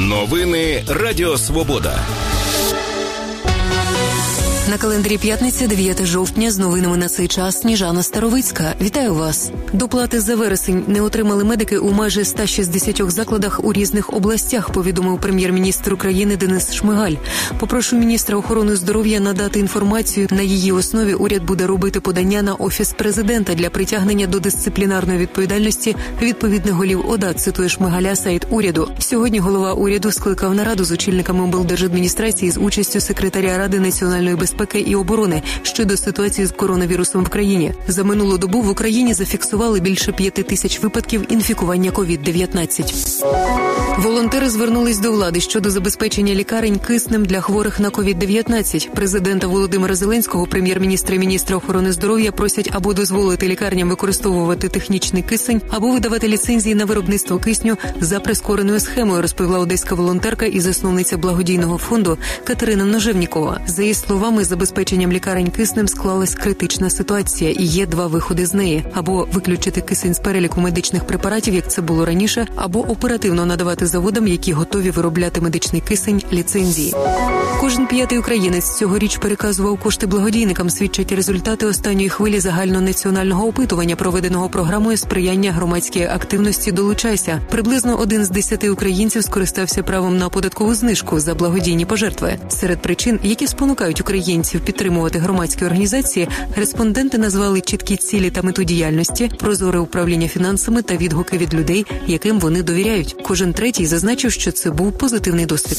Новини Радіо Свобода. На календарі п'ятниця, 9 жовтня, з новинами на цей час Сніжана Старовицька. Вітаю вас. Доплати за вересень не отримали медики у майже 160 закладах у різних областях, повідомив прем'єр-міністр України Денис Шмигаль. Попрошу міністра охорони здоров'я надати інформацію. На її основі уряд буде робити подання на Офіс президента для притягнення до дисциплінарної відповідальності відповідних голів ОДА, цитує Шмигаля сайт уряду. Сьогодні голова уряду скликав нараду з очільниками облдержадміністрації з участю секретаря Ради національної безпеки і оборони щодо ситуації з коронавірусом в країні. За минулу добу в Україні зафіксували більше 5 тисяч випадків інфікування COVID-19. Волонтери звернулись до влади щодо забезпечення лікарень киснем для хворих на COVID-19. Президента Володимира Зеленського, прем'єр-міністра і міністра охорони здоров'я просять або дозволити лікарням використовувати технічний кисень, або видавати ліцензії на виробництво кисню за прискореною схемою, розповіла одеська волонтерка і засновниця благодійного фонду Катерина Множевнікова. За її словами, забезпеченням лікарень киснем склалась критична ситуація і є два виходи з неї. Або виключити кисень з переліку медичних препаратів, як це було раніше, або оперативно надавати заводам, які готові виробляти медичний кисень, ліцензії. Кожен п'ятий українець цьогоріч переказував кошти благодійникам, свідчать результати останньої хвилі загальнонаціонального опитування, проведеного програмою сприяння громадській активності «Долучайся». Приблизно 1 з 10 українців скористався правом на податкову знижку за благодійні пожертви. Серед причин, які спонукають українців підтримувати громадські організації, респонденти назвали чіткі цілі та мету діяльності, прозоре управління фінансами та відгуки від людей, яким вони довіряють. Кожен третій зазначив, що це був позитивний досвід.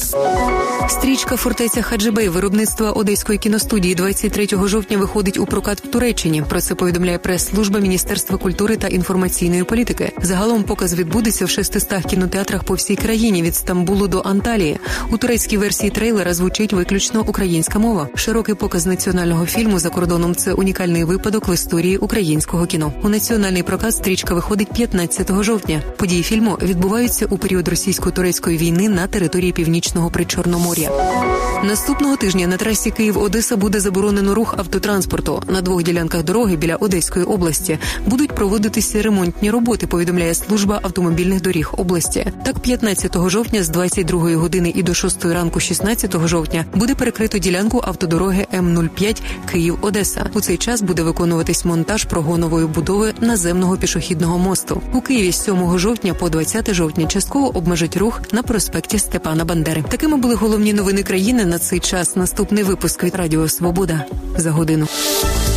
Стрічка «Фортеця Хаджибей» виробництва Одеської кіностудії 23 жовтня виходить у прокат в Туреччині. Про це повідомляє прес-служба Міністерства культури та інформаційної політики. Загалом показ відбудеться в 600 кінотеатрах по всій країні від Стамбулу до Анталії. У турецькій версії трейлера звучить виключно українська мова. Широкий показ національного фільму за кордоном – це унікальний випадок в історії українського кіно. У національний прокат стрічка виходить 15 жовтня. Події фільму відбуваються у період російсько-турецької війни на території Північного Причорномор'я. Наступного тижня на трасі Київ-Одеса буде заборонено рух автотранспорту. На 2 ділянках дороги біля Одеської області будуть проводитися ремонтні роботи, повідомляє служба автомобільних доріг області. Так, 15 жовтня з 22 години і до 6 ранку 16 жовтня буде перекрито ділянку автодороги М-05 Київ-Одеса. У цей час буде виконуватись монтаж прогонової будови наземного пішохідного мосту. У Києві з 7 жовтня по 20 жовтня частково обмежать рух на проспекті Степана Бандери. Такими були головні новини країни на цей час. Наступний випуск від Радіо Свобода за годину.